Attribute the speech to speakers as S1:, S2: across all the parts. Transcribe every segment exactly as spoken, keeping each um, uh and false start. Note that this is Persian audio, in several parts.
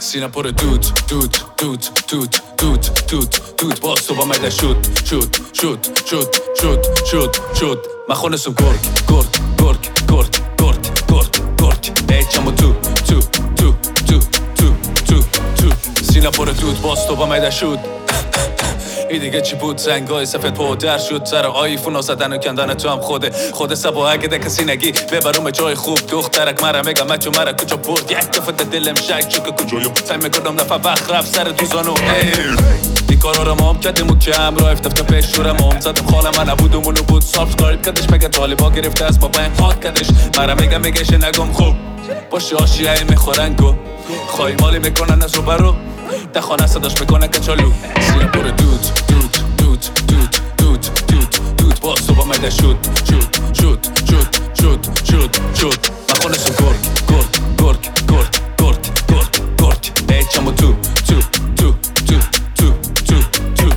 S1: سینه پر دود دود دود دود دود دود دود باز تو با مده شد شد شد شد شد شد شد من خونسم گرگ گرگ گرگ گرگ گرگ گرگ گرگ ایچمو تو تو تو تو تو تو تو سینه پر دود باز تو با مده شد این دیگه چی بود زنگای سفید پودر شد سر آیفون زدن و کندن تو هم خوده خود سبا اگه ده کسی نگی ببرم جای خوب دخترک مرا میگم مچو مرا کجا برد یک دفعه دلم شک چو که کجایم سعی میکنم نفع وقت رفت سر دوزانو بیکارا رو مام کردیم و کم را افتفت پیش شورم زدم خاله من نبودم اونو بود صاف قریب کردش مگه طالبا گرفته از بابا این خاک کردش مرا میگم میگهش نگم خوب باشه آشیایی میخورن گو خواهی مالی میکنن از رو برو ده خانه صداش میکنن کچالو سینه پر دود دود دود دود دود دود دود باز تو با مده شد شد شد شد شد شد شد من خونسم گرگ گرگ گرگ گرگ گرگ گرگ گرگ ایچمو تو تو تو تو تو تو تو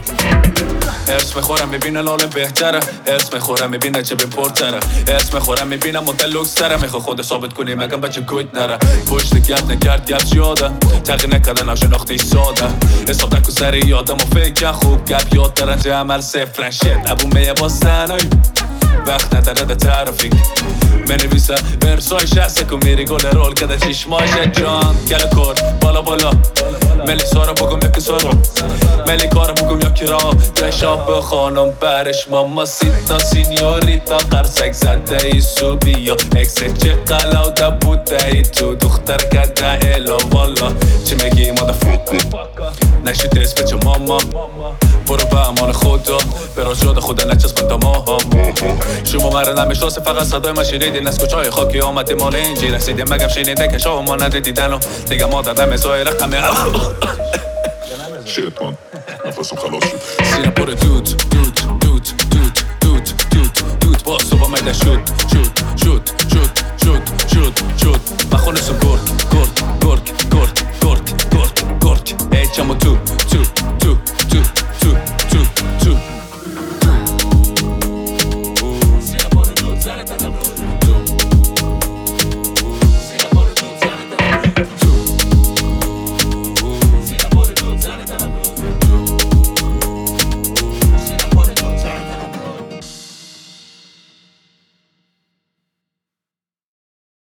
S1: هرس میخورم میبینه لالم بهتره هرس میخورم میبینه چه بین پرتره هرس میخورم میبینه مدل لوکس تره میخوا خود ثابت کنی مگم بچه کویت نره پشت گرد نکرد گرد زیاده تغییر نکردن ناشناختی ساده حساب نکن سر یادم و فکر خوب گپ یاد درنج عمل صفرن شد ابو میه باستنای وقت نداره ده ترافیک منویسه برسای شسته کن میری گل رول کده چشماش جان گل کر بالا بالا ملی سارا بگم یکی سارا ملی کارا بگم یکی را دشاب خانم برش ماما سیتا سینیوریتا قرصک زده ای سوبیا اکسه چه قلاوده بوده ای تو دختر کده ایلا والا چی میگی مادا فوکو نشید اسم چه ماما برو به امان خدا براز یاد خدا نچسبن دماغم شما مرا نمیشناسه فقط صدای من شنیدین از کوچهای خاکی آمدی مال اینجی رسیدیم مگم شنیده که شما ما ندیدن و دیگه ما دادم ازای رقم
S2: شیط من نفسم خلاص شد
S1: سینه پر دود دود دود دود دود دود دود باز تو با مده شد شد شد شد شد شد شد من خونسم گرگ گرگ گرگ گرگ گرگ گرگ گرگ ایچمو تو تو تو